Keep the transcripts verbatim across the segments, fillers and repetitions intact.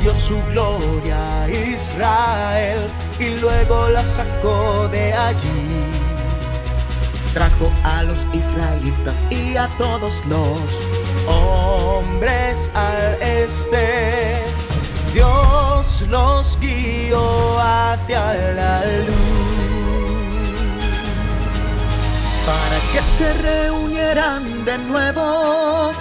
dio su gloria a Israel y luego la sacó de allí. Trajo a los israelitas y a todos los hombres al este. Dios los guió hacia la luz para que se reunieran de nuevo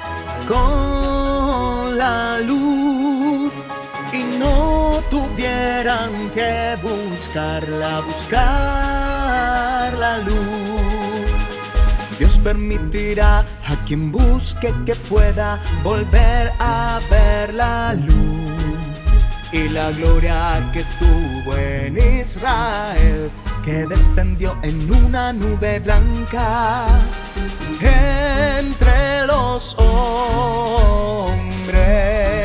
con la luz y no tuvieran que buscarla, buscar la luz. Dios permitirá a quien busque que pueda volver a ver la luz y la gloria que tuvo en Israel, que descendió en una nube blanca entre los hombres.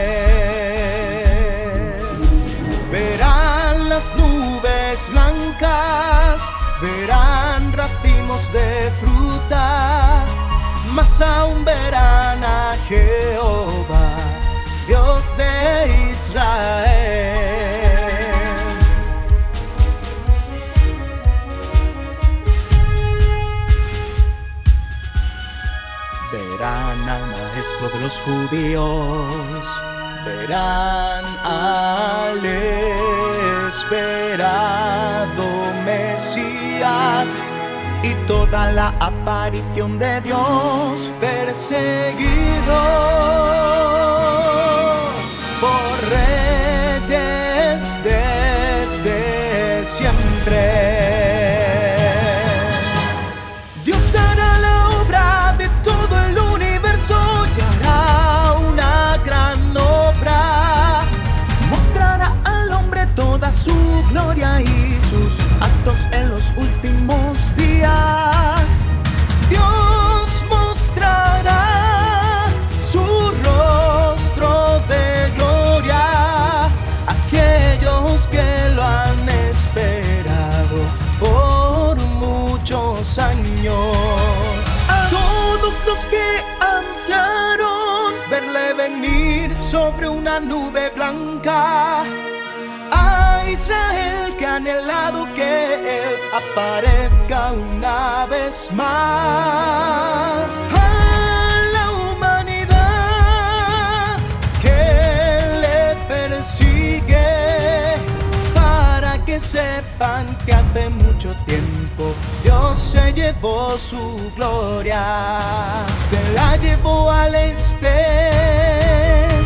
Verán las nubes blancas, verán racimos de fruta, mas aún verán a Jehová, Dios de Israel. Verán al maestro de los judíos, verán al esperado Mesías y toda la aparición de Dios, perseguido por reyes desde siempre. Dios hará la obra de todo el universo y hará una gran obra. Mostrará al hombre toda su gloria y sus actos en los últimos días. Dios mostrará su rostro de gloria a aquellos que lo han esperado por muchos años. A todos los que ansiaron verle venir sobre una nube blanca, a Israel que ha anhelado que Él aparezca una vez más, a la humanidad que le persigue, para que sepan que hace mucho tiempo Dios se llevó su gloria, se la llevó al este.